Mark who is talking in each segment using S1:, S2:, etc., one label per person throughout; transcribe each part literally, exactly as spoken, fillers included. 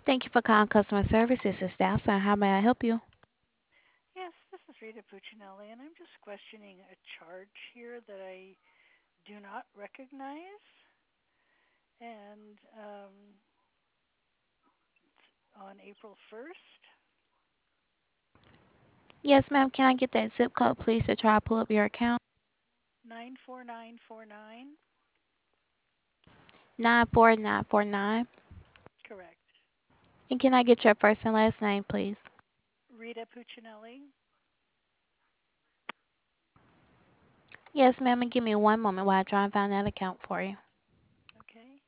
S1: Thank you for calling customer service. This is Dowson. How may I help you?
S2: Yes, this is Rita Puccinelli, and I'm just questioning a charge here that I do not recognize. And um, on April first,
S1: Yes, ma'am. Can I get that zip code, please, to try to pull up your account?
S2: nine four nine four nine.
S1: nine four nine four nine.
S2: Correct.
S1: And can I get your first and last name, please?
S2: Rita Puccinelli.
S1: Yes, ma'am. And give me one moment while I try and find that account for you.
S2: Okay.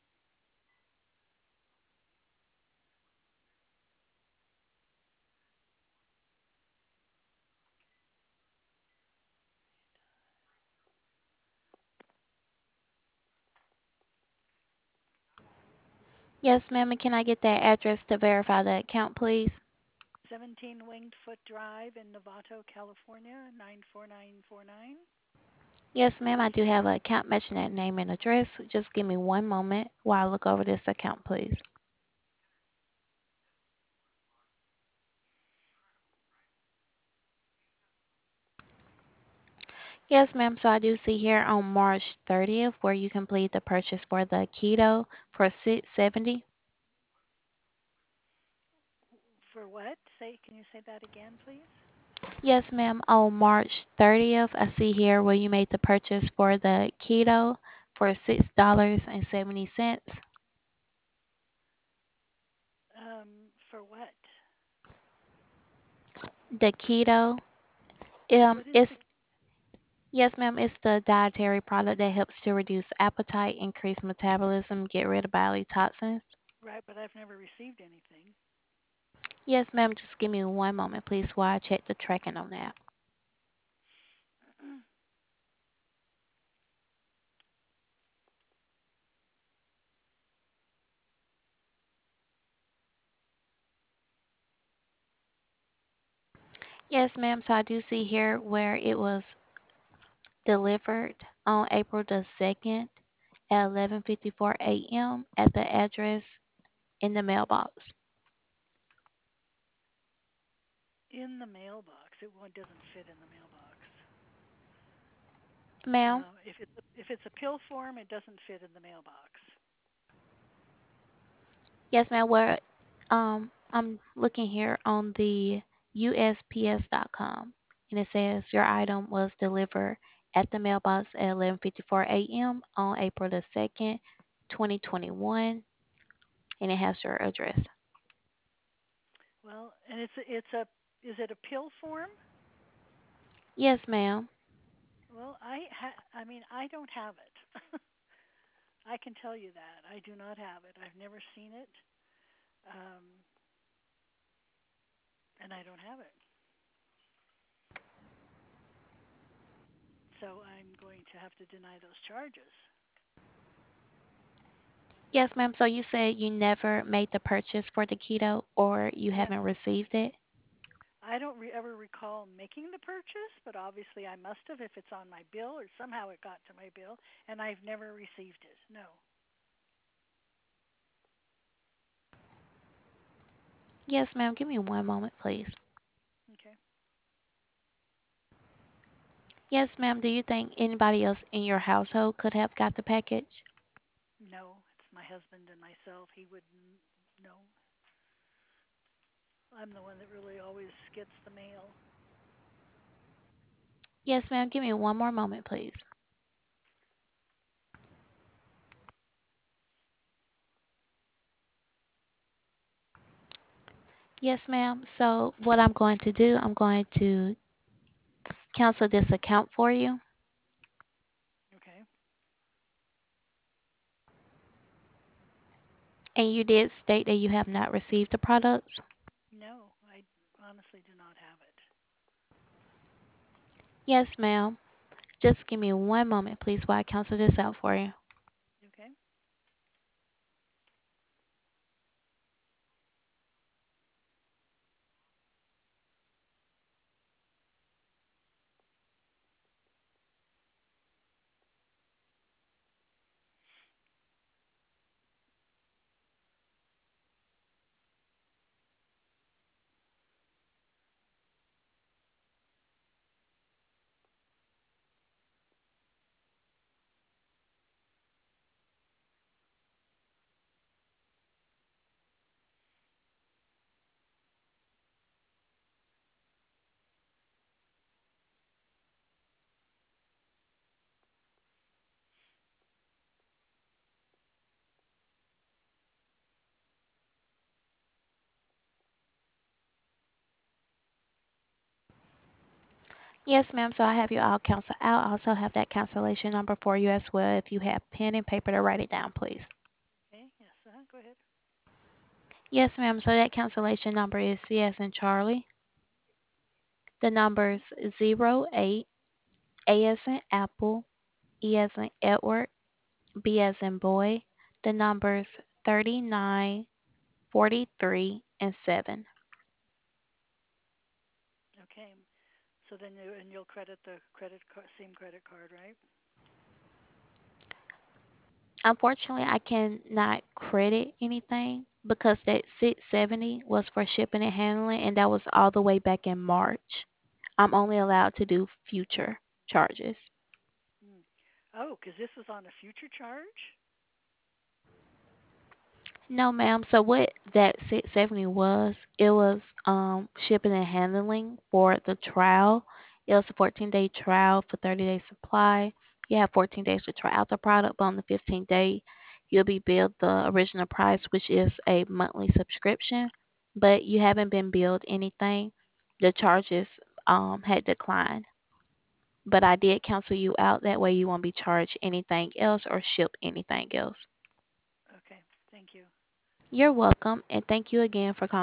S1: Yes, ma'am. And can I get that address to verify the account, please?
S2: seventeen Winged Foot Drive in Novato, California, nine four nine four nine.
S1: Yes, ma'am. I do have an account matching that name and address. Just give me one moment while I look over this account, please. Yes, ma'am. So I do see here on March thirtieth where you complete the purchase for the keto for six seventy.
S2: For what? Say, can you say that again, please?
S1: Yes, ma'am. On March thirtieth, I see here where you made the purchase for the keto for six dollars and seventy cents.
S2: Um, for what?
S1: The keto, um,
S2: What is the
S1: it's yes, ma'am. It's the dietary product that helps to reduce appetite, increase metabolism, get rid of bodily toxins.
S2: right? But I've never received anything.
S1: Yes, ma'am. Just give me one moment, please, while I check the tracking on that. Yes, ma'am. So I do see here where it was delivered on April the second at eleven fifty-four a m at the address in the mailbox.
S2: In the mailbox, it one doesn't fit in the mailbox.
S1: Ma'am,
S2: Uh, if it's a, if it's a pill form, it doesn't fit in the mailbox.
S1: yes, ma'am. Where um I'm looking here on the U S P S dot com, and it says your item was delivered at the mailbox at eleven fifty-four a m on April the second, twenty twenty-one, and it has your address.
S2: Well, and it's a, it's a is it a pill form?
S1: Yes, ma'am.
S2: Well, I ha- I mean I don't have it. I can tell you that I do not have it. I've never seen it, um, and I don't have it. So I'm going to have to deny those charges.
S1: Yes, ma'am. So you said you never made the purchase for the keto or you
S2: Yes,
S1: haven't received it?
S2: I don't re- ever recall making the purchase, but obviously I must have if it's on my bill or somehow it got to my bill, and I've never received it. No.
S1: Yes, ma'am. Give me one moment, please.
S2: Okay.
S1: Yes, ma'am. Do you think anybody else in your household could have got the package?
S2: No, it's my husband and myself. He wouldn't. No, I'm the one that really always gets the mail.
S1: Yes, ma'am. Give me one more moment, please. Yes, ma'am. So what I'm going to do, I'm going to cancel this account for you.
S2: Okay.
S1: And you did state that you have not received the products.
S2: No, I honestly do not have it.
S1: Yes, ma'am. Just give me one moment, please, while I cancel this out for you.
S2: Okay.
S1: Yes, ma'am. So I have you all cancel out. I also have that cancellation number for you as well. If you have pen and paper to write it down, please.
S2: Okay, yes, uh-huh, go ahead.
S1: Yes, ma'am. So that cancellation number is C as in Charlie. The numbers zero eight, A as in Apple, E as in Edward, B as in boy. The numbers thirty-nine, forty-three, and seven.
S2: Okay, so then you, and you'll credit the credit card, same credit card, right?
S1: Unfortunately, I cannot credit anything because that six seventy was for shipping and handling, and that was all the way back in March. I'm only allowed to do future charges.
S2: Hmm. Oh, because this was on a future charge?
S1: No, ma'am. So what that six seventy was, it was um shipping and handling for the trial. It was a fourteen day trial for thirty day supply. You have fourteen days to try out the product, but on the fifteenth day, you'll be billed the original price, which is a monthly subscription. But you haven't been billed anything. The charges um had declined. But I did cancel you out. That way you won't be charged anything else or ship anything else.
S2: Okay, thank you.
S1: You're welcome, and thank you again for calling.